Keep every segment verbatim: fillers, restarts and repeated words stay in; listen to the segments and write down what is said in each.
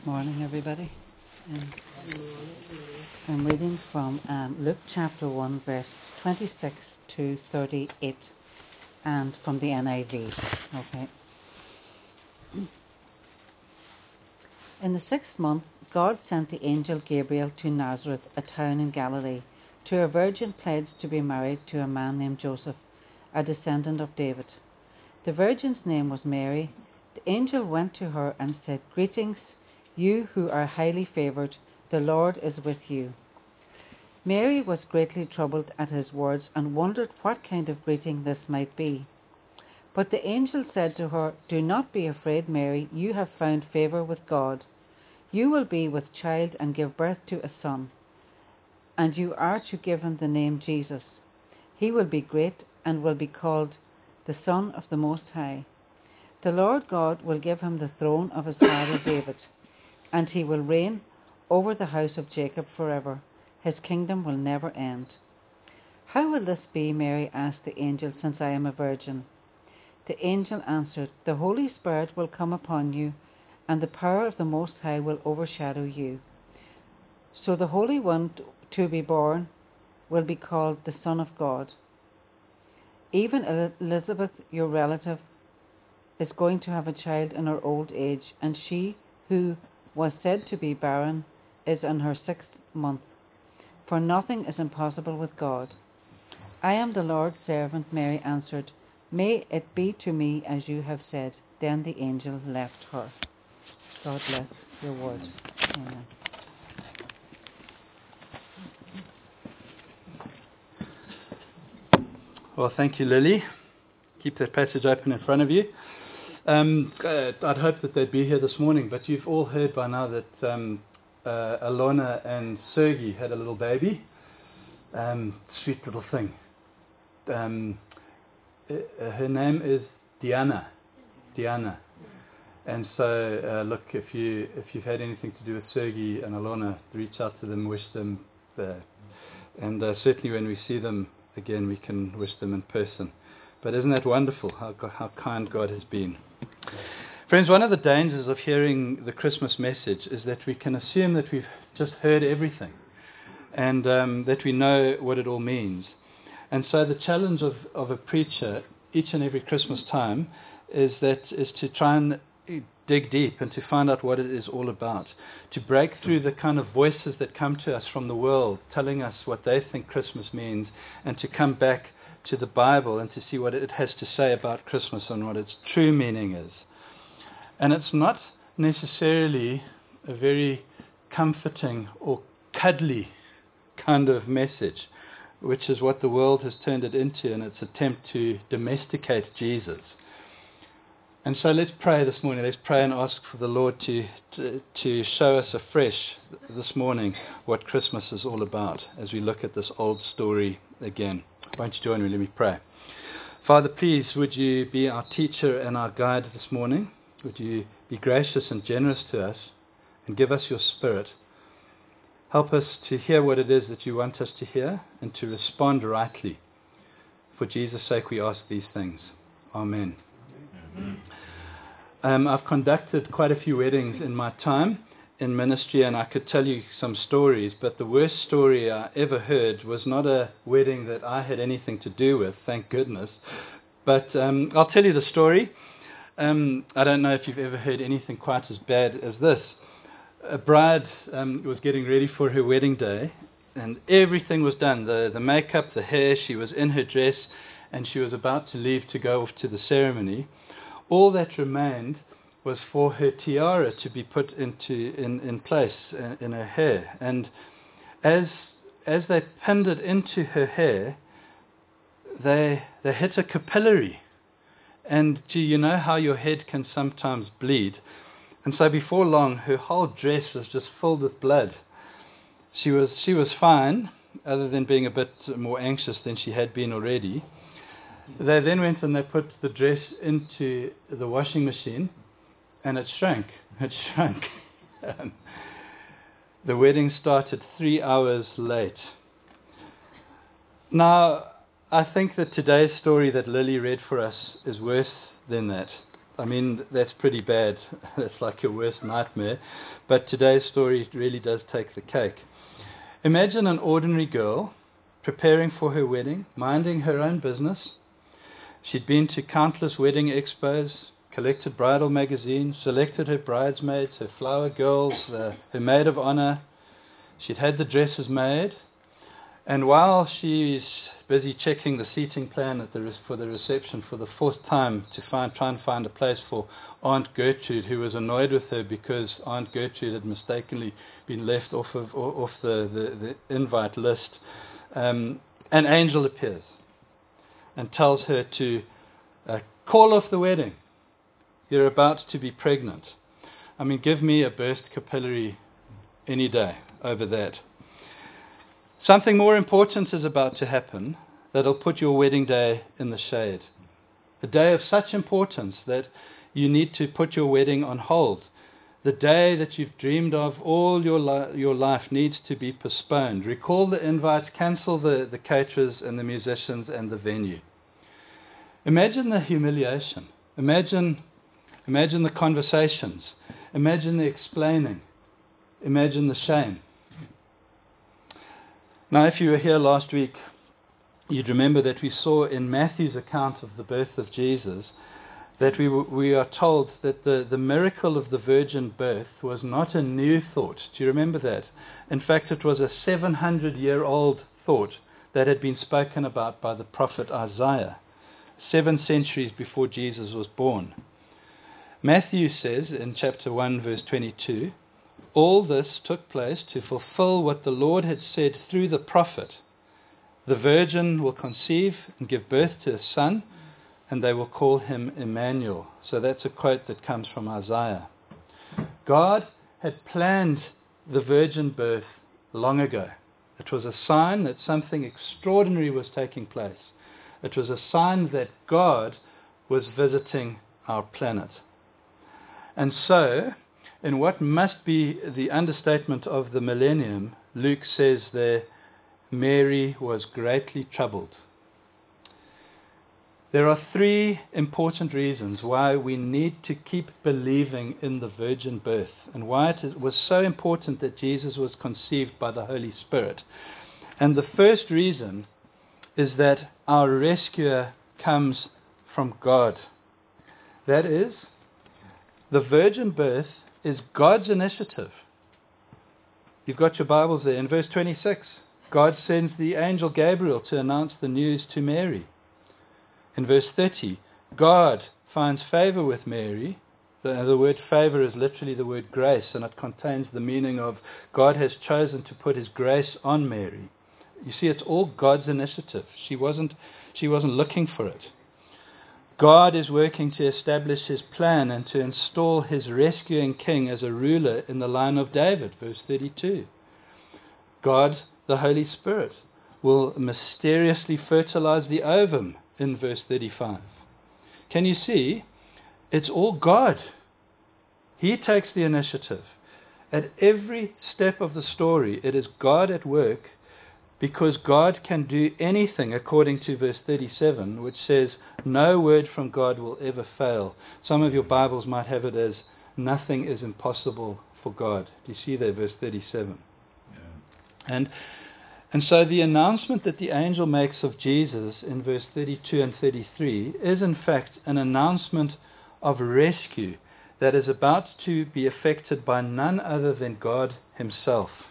Morning, everybody. Um, I'm reading from um, Luke chapter one, verse twenty-six to thirty-eight, and from the N I V. Okay. In the sixth month, God sent the angel Gabriel to Nazareth, a town in Galilee, to a virgin pledged to be married to a man named Joseph, a descendant of David. The virgin's name was Mary. The angel went to her and said, "Greetings, you who are highly favoured, the Lord is with you." Mary was greatly troubled at his words and wondered what kind of greeting this might be. But the angel said to her, "Do not be afraid, Mary, you have found favour with God. You will be with child and give birth to a son, and you are to give him the name Jesus. He will be great and will be called the Son of the Most High. The Lord God will give him the throne of his father David, and he will reign over the house of Jacob forever. His kingdom will never end." "How will this be," Mary asked the angel, "since I am a virgin?" The angel answered, "The Holy Spirit will come upon you, and the power of the Most High will overshadow you. So the Holy One to be born will be called the Son of God. Even Elizabeth, your relative, is going to have a child in her old age, and she who was said to be barren is in her sixth month. For nothing is impossible with God." "I am the Lord's servant," Mary answered. "May it be to me as you have said." Then the angel left her. God bless your word. Amen. Well, thank you, Lily. Keep that passage open in front of you. Um, uh, I'd hoped that they'd be here this morning, but you've all heard by now that um, uh, Alona and Sergey had a little baby. Um, sweet little thing. Um, uh, her name is Diana. Diana. And so, uh, look, if you if you've had anything to do with Sergey and Alona, reach out to them, wish them, uh, and uh, certainly when we see them again, we can wish them in person. But isn't that wonderful, how, how kind God has been? Friends, one of the dangers of hearing the Christmas message is that we can assume that we've just heard everything and um, that we know what it all means. And so the challenge of, of a preacher each and every Christmas time is that is to try and dig deep and to find out what it is all about, to break through the kind of voices that come to us from the world telling us what they think Christmas means, and to come back to the Bible and to see what it has to say about Christmas and what its true meaning is. And it's not necessarily a very comforting or cuddly kind of message, which is what the world has turned it into in its attempt to domesticate Jesus. And so let's pray this morning. Let's pray and ask for the Lord to, to, to show us afresh this morning what Christmas is all about as we look at this old story again. Won't you join me? Let me pray. Father, please, would you be our teacher and our guide this morning? Would you be gracious and generous to us and give us your Spirit? Help us to hear what it is that you want us to hear and to respond rightly. For Jesus' sake we ask these things. Amen. Um, I've conducted quite a few weddings in my time in ministry, and I could tell you some stories, but the worst story I ever heard was not a wedding that I had anything to do with, thank goodness. But um, I'll tell you the story. Um, I don't know if you've ever heard anything quite as bad as this. A bride um, was getting ready for her wedding day, and everything was done. The, the makeup, the hair, she was in her dress, and she was about to leave to go off to the ceremony. All that remained was for her tiara to be put into in, in place in, in her hair. And as as they pinned it into her hair, they they hit a capillary. And gee, you know how your head can sometimes bleed. And so before long, her whole dress was just filled with blood. She was she was fine, other than being a bit more anxious than she had been already. They then went and they put the dress into the washing machine, and it shrank. It shrank. um, the wedding started three hours late. Now, I think that today's story that Lily read for us is worse than that. I mean, that's pretty bad. That's like your worst nightmare. But today's story really does take the cake. Imagine an ordinary girl preparing for her wedding, minding her own business. She'd been to countless wedding expos, collected bridal magazines, selected her bridesmaids, her flower girls, uh, her maid of honor. She'd had the dresses made. And while she's busy checking the seating plan at the re- for the reception for the fourth time to find, try and find a place for Aunt Gertrude, who was annoyed with her because Aunt Gertrude had mistakenly been left off of off the, the, the invite list, um, an angel appears and tells her to uh, call off the wedding. You're about to be pregnant. I mean, give me a burst capillary any day over that. Something more important is about to happen that'll put your wedding day in the shade. A day of such importance that you need to put your wedding on hold. The day that you've dreamed of all your li- your life needs to be postponed. Recall the invites, cancel the, the caterers and the musicians and the venue. Imagine the humiliation. Imagine, imagine the conversations. Imagine the explaining. Imagine the shame. Now, if you were here last week, you'd remember that we saw in Matthew's account of the birth of Jesus that we w- we are told that the, the miracle of the virgin birth was not a new thought. Do you remember that? In fact, it was a seven hundred year old thought that had been spoken about by the prophet Isaiah, seven centuries before Jesus was born. Matthew says in chapter one, verse twenty-two, all this took place to fulfill what the Lord had said through the prophet. The virgin will conceive and give birth to a son, and they will call him Emmanuel. So that's a quote that comes from Isaiah. God had planned the virgin birth long ago. It was a sign that something extraordinary was taking place. It was a sign that God was visiting our planet. And so, in what must be the understatement of the millennium, Luke says there, Mary was greatly troubled. There are three important reasons why we need to keep believing in the virgin birth and why it was so important that Jesus was conceived by the Holy Spirit. And the first reason is that our rescuer comes from God. That is, the virgin birth is God's initiative. You've got your Bibles there. In verse twenty-six, God sends the angel Gabriel to announce the news to Mary. In verse thirty, God finds favor with Mary. The, the word favor is literally the word grace, and it contains the meaning of God has chosen to put his grace on Mary. You see, it's all God's initiative. She wasn't, she wasn't looking for it. God is working to establish his plan and to install his rescuing king as a ruler in the line of David, verse thirty-two. God, the Holy Spirit, will mysteriously fertilize the ovum in verse thirty-five. Can you see? It's all God. He takes the initiative. At every step of the story, it is God at work, because God can do anything, according to verse thirty-seven, which says, no word from God will ever fail. Some of your Bibles might have it as, nothing is impossible for God. Do you see there, verse thirty-seven? Yeah. And, and so the announcement that the angel makes of Jesus in verse thirty-two and thirty-three is in fact an announcement of rescue that is about to be effected by none other than God himself.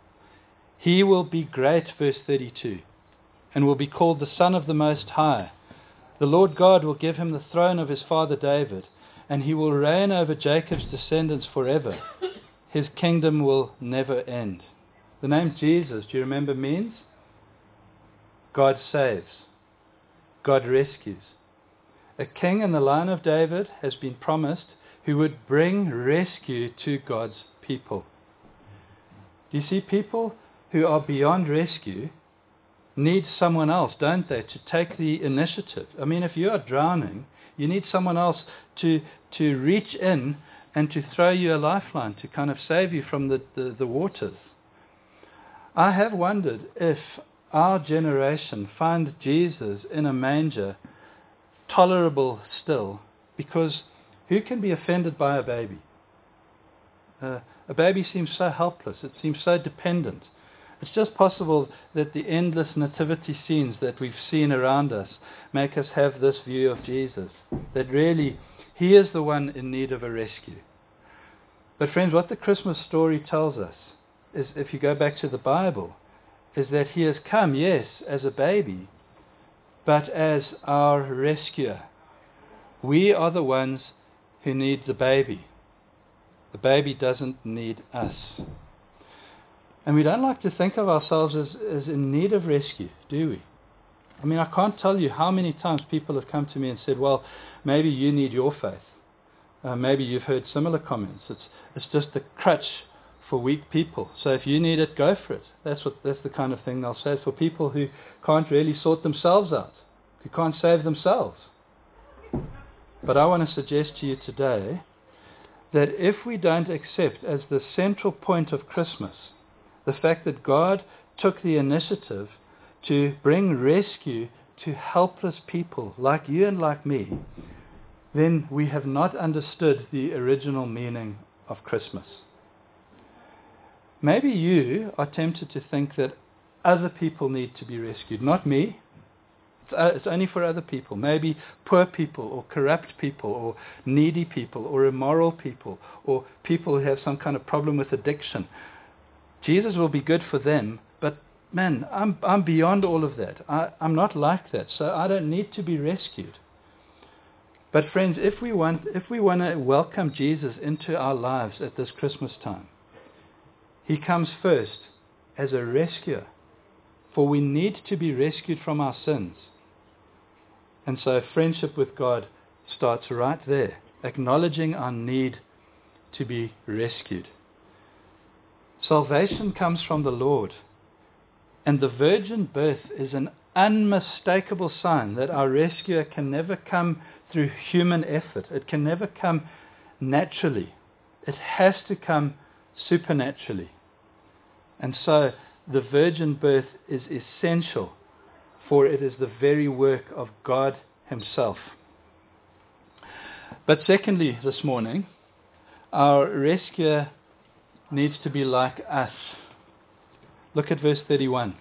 He will be great, verse thirty-two, and will be called the Son of the Most High. The Lord God will give him the throne of his father David, and he will reign over Jacob's descendants forever. His kingdom will never end. The name Jesus, do you remember, means God saves. God rescues. A king in the line of David has been promised who would bring rescue to God's people. Do you see, people who are beyond rescue need someone else, don't they, to take the initiative? I mean, if you are drowning, you need someone else to to reach in and to throw you a lifeline, to kind of save you from the, the, the waters. I have wondered if our generation find Jesus in a manger tolerable still, because Who can be offended by a baby? Uh, a baby seems so helpless. It seems so dependent. It's just possible that the endless nativity scenes that we've seen around us make us have this view of Jesus, that really he is the one in need of a rescue. But friends, what the Christmas story tells us is, if you go back to the Bible, is that he has come, yes, as a baby, but as our rescuer. We are the ones who need the baby. The baby doesn't need us. And we don't like to think of ourselves as, as in need of rescue, do we? I mean, I can't tell you how many times people have come to me and said, well, maybe you need your faith. Uh, maybe you've heard similar comments. It's it's just a crutch for weak people. So if you need it, go for it. That's what that's the kind of thing they'll say. It's for people who can't really sort themselves out, who can't save themselves. But I want to suggest to you today that if we don't accept as the central point of Christmas the fact that God took the initiative to bring rescue to helpless people like you and like me, then we have not understood the original meaning of Christmas. Maybe you are tempted to think that other people need to be rescued, not me. It's, uh, it's only for other people. Maybe poor people or corrupt people or needy people or immoral people or people who have some kind of problem with addiction. Jesus will be good for them, but man, I'm, I'm beyond all of that. I, I'm not like that, so I don't need to be rescued. But friends, if we want, if we want to welcome Jesus into our lives at this Christmas time, he comes first as a rescuer, for we need to be rescued from our sins. And so friendship with God starts right there, acknowledging our need to be rescued. Salvation comes from the Lord, and the virgin birth is an unmistakable sign that our rescuer can never come through human effort. It can never come naturally. It has to come supernaturally. And so the virgin birth is essential, for it is the very work of God himself. But secondly, this morning, our rescuer needs to be like us. Look at verse thirty-one.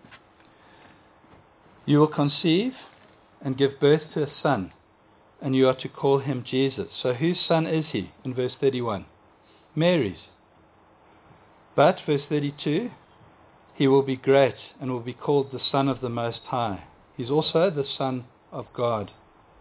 You will conceive and give birth to a son, and you are to call him Jesus. So whose son is he in verse thirty-one? Mary's. But, verse thirty-two, he will be great and will be called the Son of the Most High. He's also the Son of God.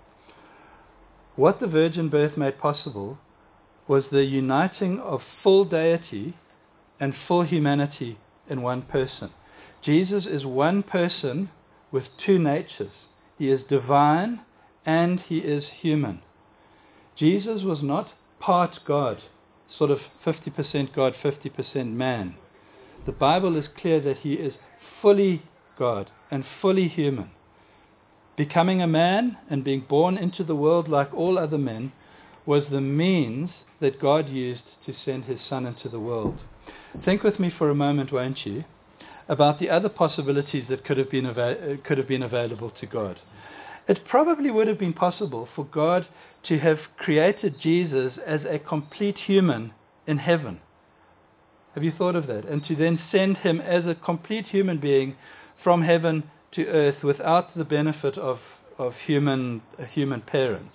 What the virgin birth made possible was the uniting of full deity and full humanity in one person. Jesus is one person with two natures. He is divine and he is human. Jesus was not part God, sort of fifty percent God, fifty percent man. The Bible is clear that he is fully God and fully human. Becoming a man and being born into the world like all other men was the means that God used to send his Son into the world. Think with me for a moment, won't you, about the other possibilities that could have been ava- could have been available to God. It probably would have been possible for God to have created Jesus as a complete human in heaven. Have you thought of that? And to then send him as a complete human being from heaven to earth without the benefit of, of human, uh, human parents.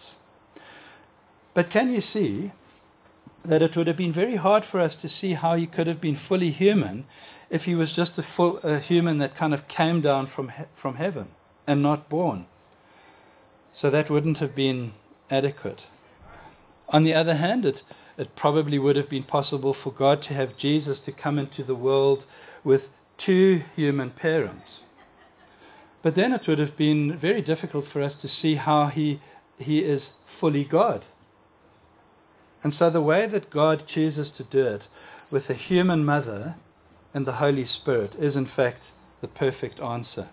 But can you see that it would have been very hard for us to see how he could have been fully human if he was just a, full, a human that kind of came down from he- from heaven and not born? So that wouldn't have been adequate. On the other hand, it, it probably would have been possible for God to have Jesus to come into the world with two human parents. But then it would have been very difficult for us to see how he he is fully God. And so the way that God chooses to do it with a human mother and the Holy Spirit is in fact the perfect answer.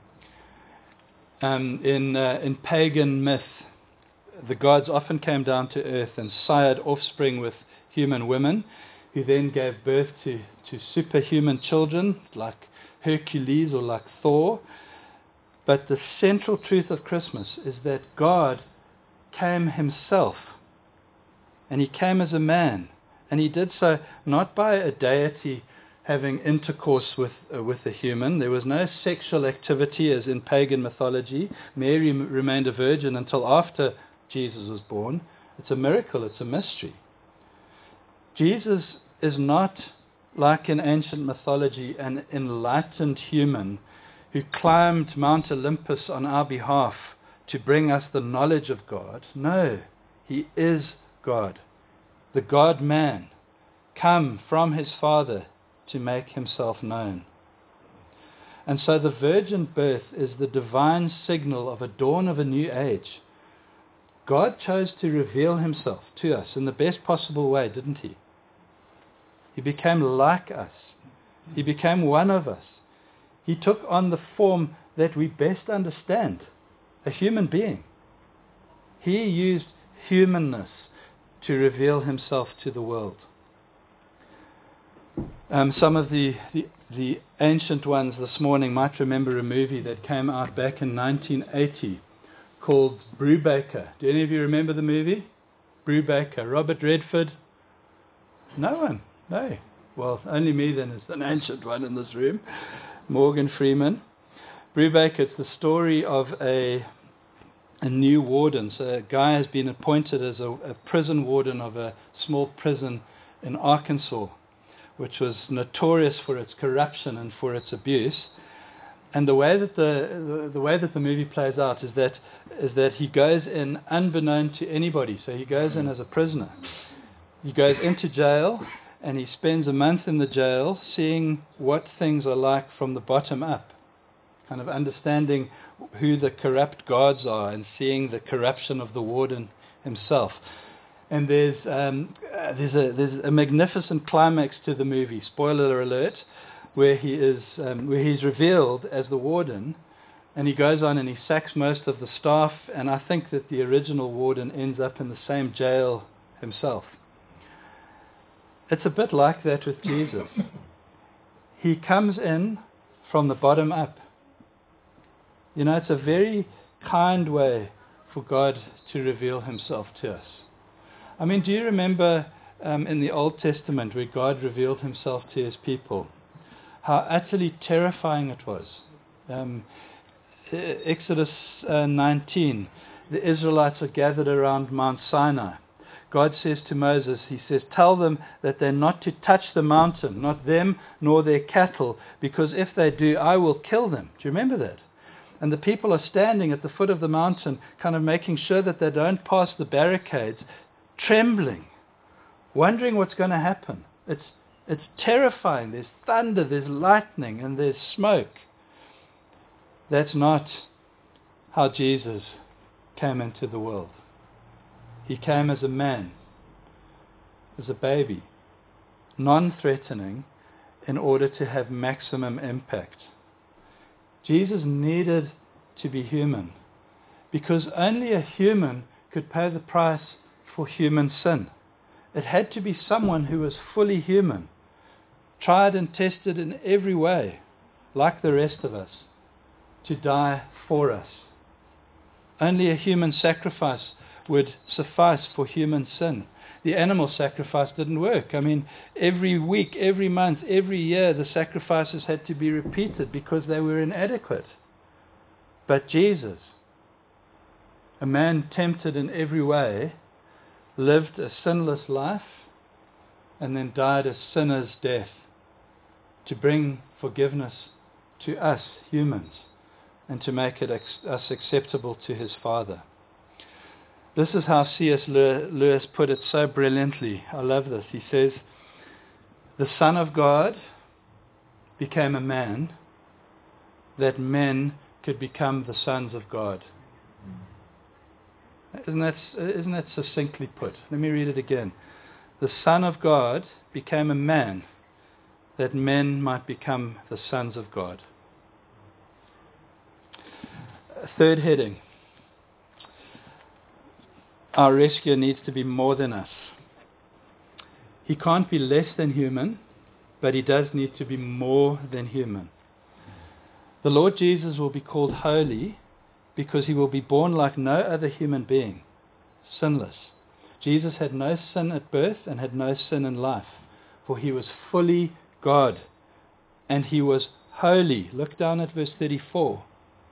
Um, in uh, in pagan myth, the gods often came down to earth and sired offspring with human women, who then gave birth to, to superhuman children like Hercules or like Thor. But the central truth of Christmas is that God came himself And he came as a man. And he did so not by a deity having intercourse with uh, with a human. There was no sexual activity as in pagan mythology. Mary m- remained a virgin until after Jesus was born. It's a miracle. It's a mystery. Jesus is not like in ancient mythology an enlightened human who climbed Mount Olympus on our behalf to bring us the knowledge of God. No, he is God, the God-man, come from his Father to make himself known. And so the virgin birth is the divine signal of a dawn of a new age. God chose to reveal himself to us in the best possible way, didn't he? He became like us. He became one of us. He took on the form that we best understand, a human being. He used humanness to reveal himself to the world. Um, some of the, the, the ancient ones this morning might remember a movie that came out back in nineteen eighty called Brubaker. Do any of you remember the movie? Brubaker. Robert Redford? No one? No. Well, only me then is an ancient one in this room. Morgan Freeman. Brubaker, it's the story of a a new warden. So a guy has been appointed as a, a prison warden of a small prison in Arkansas, which was notorious for its corruption and for its abuse. And the way that the, the the way that the movie plays out is that is that he goes in unbeknown to anybody. So he goes in as a prisoner. He goes into jail and he spends a month in the jail seeing what things are like from the bottom up, kind of understanding who the corrupt guards are and seeing the corruption of the warden himself. And there's um, uh, there's a there's a magnificent climax to the movie. Spoiler alert, where he is um, where he's revealed as the warden, and he goes on and he sacks most of the staff. And I think that the original warden ends up in the same jail himself. It's a bit like that with Jesus. He comes in from the bottom up. You know, it's a very kind way for God to reveal himself to us. I mean, do you remember um, in the Old Testament where God revealed himself to his people? How utterly terrifying it was. Um, Exodus uh, nineteen, the Israelites are gathered around Mount Sinai. God says to Moses, he says, tell them that they're not to touch the mountain, not them nor their cattle, because if they do, I will kill them. Do you remember that? And the people are standing at the foot of the mountain, kind of making sure that they don't pass the barricades, trembling, wondering what's going to happen. It's, it's terrifying. There's thunder, there's lightning, and there's smoke. That's not how Jesus came into the world. He came as a man, as a baby, non-threatening, in order to have maximum impact. Jesus needed to be human because only a human could pay the price for human sin. It had to be someone who was fully human, tried and tested in every way, like the rest of us, to die for us. Only a human sacrifice would suffice for human sin. The animal sacrifice didn't work. I mean, every week, every month, every year, the sacrifices had to be repeated because they were inadequate. But Jesus, a man tempted in every way, lived a sinless life and then died a sinner's death to bring forgiveness to us humans and to make it ex- us acceptable to his Father. This is how C S Lewis put it so brilliantly. I love this. He says, the Son of God became a man that men could become the sons of God. Isn't that, isn't that succinctly put? Let me read it again. The Son of God became a man that men might become the sons of God. Third heading. Our rescuer needs to be more than us. He can't be less than human, but he does need to be more than human. The Lord Jesus will be called holy because he will be born like no other human being, sinless. Jesus had no sin at birth and had no sin in life, for he was fully God, and he was holy. Look down at verse thirty-four.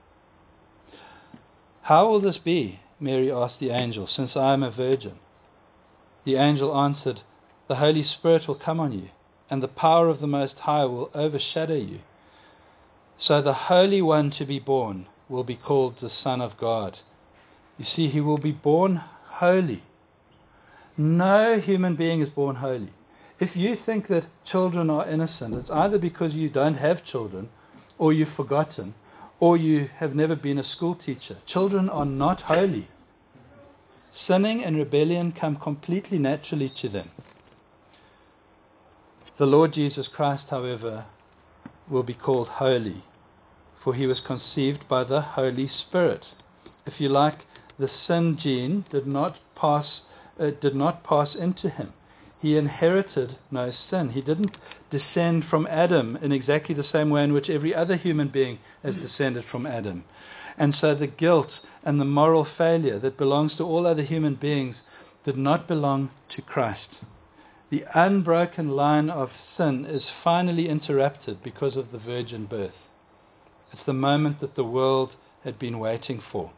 How will this be, Mary asked the angel, since I am a virgin? The angel answered, the Holy Spirit will come on you, and the power of the Most High will overshadow you. So the Holy One to be born will be called the Son of God. You see, he will be born holy. No human being is born holy. If you think that children are innocent, it's either because you don't have children, or you've forgotten, or you have never been a school teacher. Children are not holy. Sinning and rebellion come completely naturally to them. The Lord Jesus Christ, however, will be called holy, for he was conceived by the Holy Spirit. If you like, the sin gene did not pass, uh, did not pass into him. He inherited no sin. He didn't descend from Adam in exactly the same way in which every other human being has descended from Adam. And so the guilt and the moral failure that belongs to all other human beings did not belong to Christ. The unbroken line of sin is finally interrupted because of the virgin birth. It's the moment that the world had been waiting for.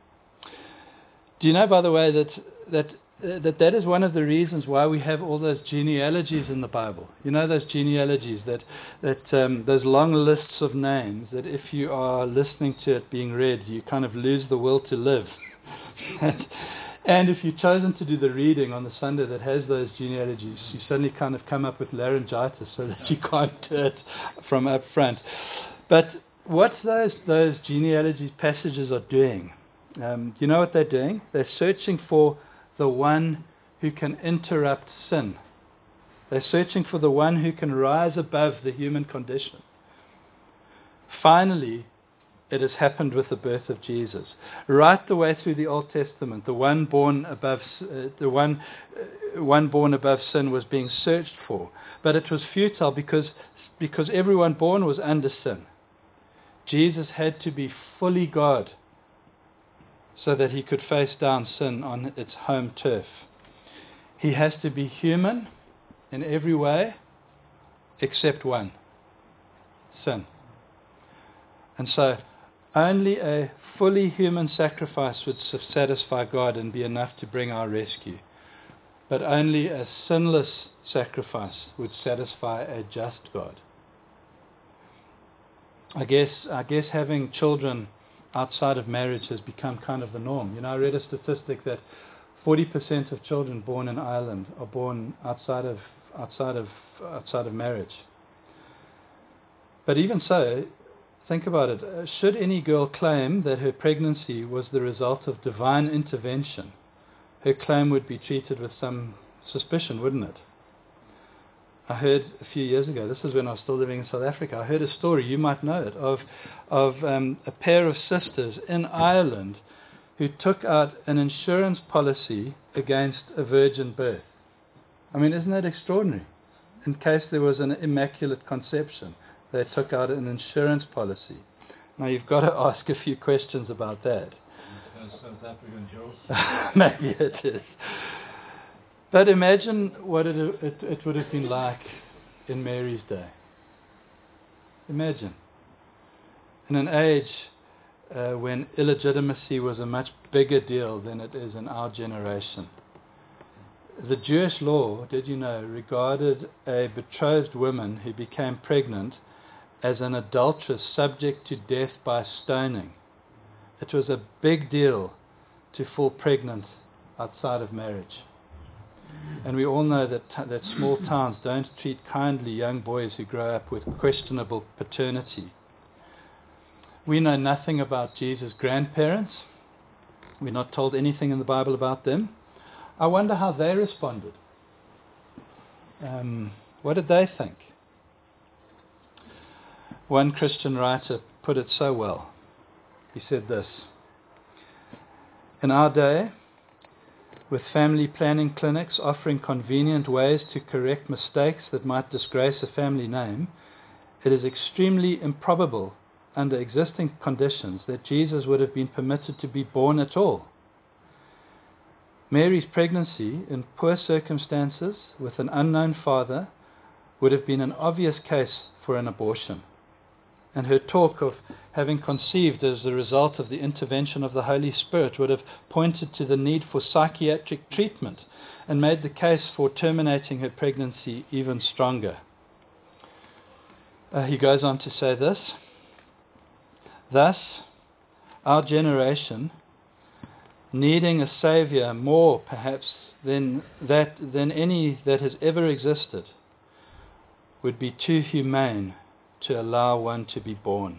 Do you know, by the way, that that uh, that that is one of the reasons why we have all those genealogies in the Bible? You know, those genealogies, that that um, those long lists of names that if you are listening to it being read, you kind of lose the will to live. and, and if you've chosen to do the reading on the Sunday that has those genealogies, you suddenly kind of come up with laryngitis so that you can't do it from up front. But what those those genealogy passages are doing, um, you know what they're doing? They're searching for the one who can interrupt sin. They're searching for the one who can rise above the human condition. Finally, it has happened with the birth of Jesus. Right the way through the Old Testament, the one born above uh, the one uh, one born above sin was being searched for, but it was futile because because everyone born was under sin. Jesus had to be fully God so that he could face down sin on its home turf. He has to be human in every way except one, sin. And so only a fully human sacrifice would satisfy God and be enough to bring our rescue. But only a sinless sacrifice would satisfy a just God. I guess I guess having children outside of marriage has become kind of the norm. You know, I read a statistic that forty percent of children born in Ireland are born outside of outside of outside of marriage. But even so, think about it. Should any girl claim that her pregnancy was the result of divine intervention, her claim would be treated with some suspicion, wouldn't it? I heard a few years ago, this is when I was still living in South Africa, I heard a story, you might know it, of of um, a pair of sisters in Ireland who took out an insurance policy against a virgin birth. I mean, isn't that extraordinary? In case there was an immaculate conception, they took out an insurance policy. Now you've got to ask a few questions about that. South African Joe? Maybe it is. But imagine what it, it, it would have been like in Mary's day. Imagine. In an age uh, when illegitimacy was a much bigger deal than it is in our generation. The Jewish law, did you know, regarded a betrothed woman who became pregnant as an adulteress subject to death by stoning. It was a big deal to fall pregnant outside of marriage. And we all know that t- that small towns don't treat kindly young boys who grow up with questionable paternity. We know nothing about Jesus' grandparents. We're not told anything in the Bible about them. I wonder how they responded. Um, what did they think? One Christian writer put it so well. He said this: in our day, with family planning clinics offering convenient ways to correct mistakes that might disgrace a family name, it is extremely improbable under existing conditions that Jesus would have been permitted to be born at all. Mary's pregnancy in poor circumstances with an unknown father would have been an obvious case for an abortion. And her talk of having conceived as a result of the intervention of the Holy Spirit would have pointed to the need for psychiatric treatment and made the case for terminating her pregnancy even stronger. Uh, he goes on to say this: thus, our generation, needing a Saviour more perhaps than that than any that has ever existed, would be too humane to allow one to be born.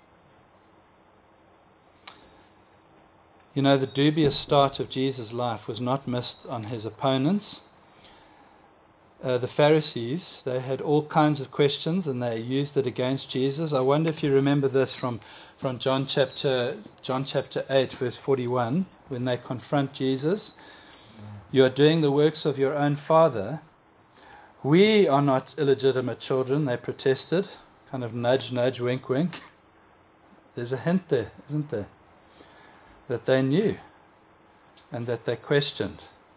You know, the dubious start of Jesus' life was not missed on his opponents. Uh, the Pharisees, they had all kinds of questions and they used it against Jesus. I wonder if you remember this from, from John chapter John chapter eight, verse forty-one, when they confront Jesus. You are doing the works of your own father. We are not illegitimate children, they protested. Kind of nudge, nudge, wink, wink. There's a hint there, isn't there? That they knew and that they questioned.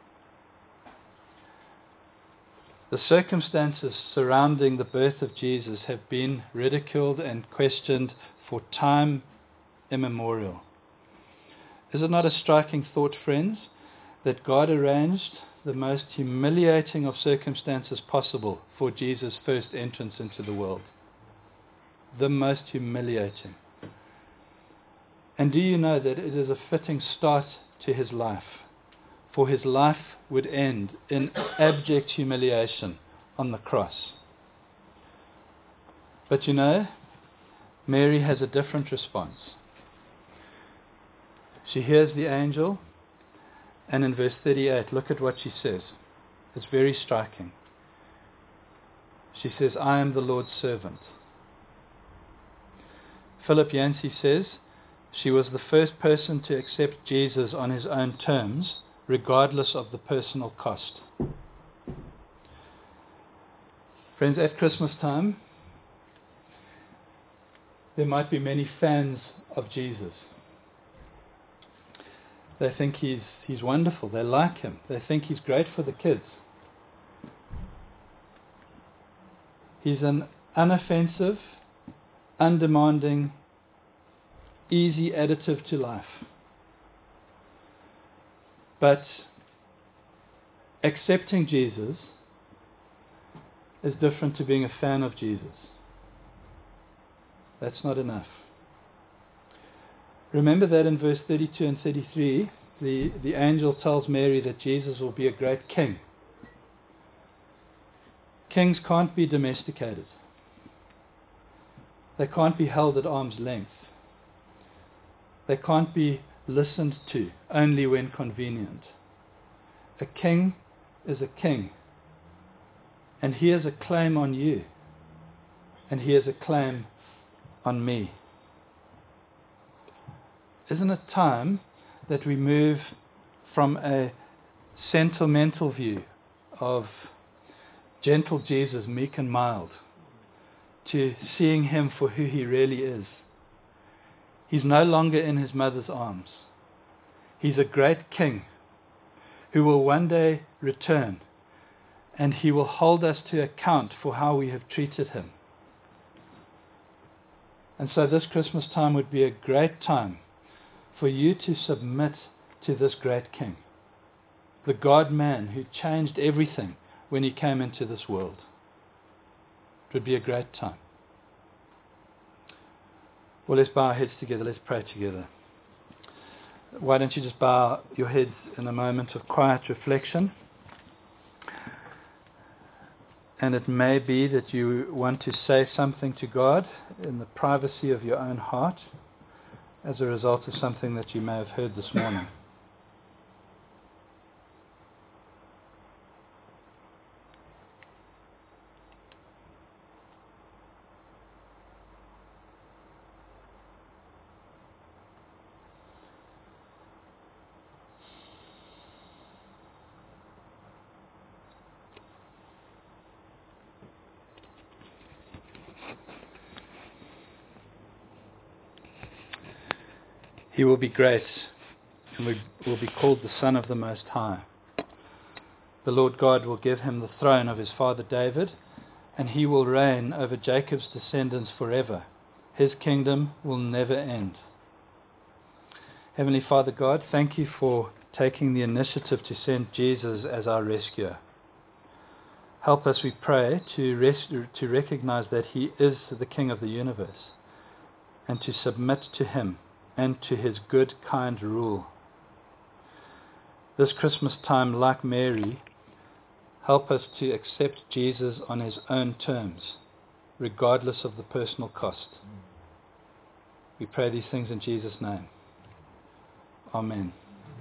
The circumstances surrounding the birth of Jesus have been ridiculed and questioned for time immemorial. Is it not a striking thought, friends, that God arranged the most humiliating of circumstances possible for Jesus' first entrance into the world? The most humiliating. And do you know that it is a fitting start to his life? For his life would end in abject humiliation on the cross. But you know, Mary has a different response. She hears the angel, and in verse thirty-eight, look at what she says. It's very striking. She says, I am the Lord's servant. Philip Yancey says, she was the first person to accept Jesus on his own terms, regardless of the personal cost. Friends, at Christmas time, there might be many fans of Jesus. They think he's, he's wonderful. They like him. They think he's great for the kids. He's an unoffensive, undemanding, easy additive to life. But accepting Jesus is different to being a fan of Jesus. That's not enough. Remember that in verse thirty-two and thirty-three, the, the angel tells Mary that Jesus will be a great king. Kings can't be domesticated. They can't be held at arm's length. They can't be listened to only when convenient. A king is a king. And he has a claim on you. And he has a claim on me. Isn't it time that we move from a sentimental view of gentle Jesus, meek and mild, to seeing him for who he really is? He's no longer in his mother's arms. He's a great king who will one day return, and he will hold us to account for how we have treated him. And so this Christmas time would be a great time for you to submit to this great king, the God-man who changed everything when he came into this world. It would be a great time. Well, let's bow our heads together. Let's pray together. Why don't you just bow your heads in a moment of quiet reflection? And it may be that you want to say something to God in the privacy of your own heart as a result of something that you may have heard this morning. He will be great and will be called the Son of the Most High. The Lord God will give him the throne of his father David, and he will reign over Jacob's descendants forever. His kingdom will never end. Heavenly Father God, thank you for taking the initiative to send Jesus as our rescuer. Help us, we pray, to, res- to recognize that he is the King of the universe, and to submit to him and to his good, kind rule. This Christmas time, like Mary, help us to accept Jesus on his own terms, regardless of the personal cost. We pray these things in Jesus' name. Amen.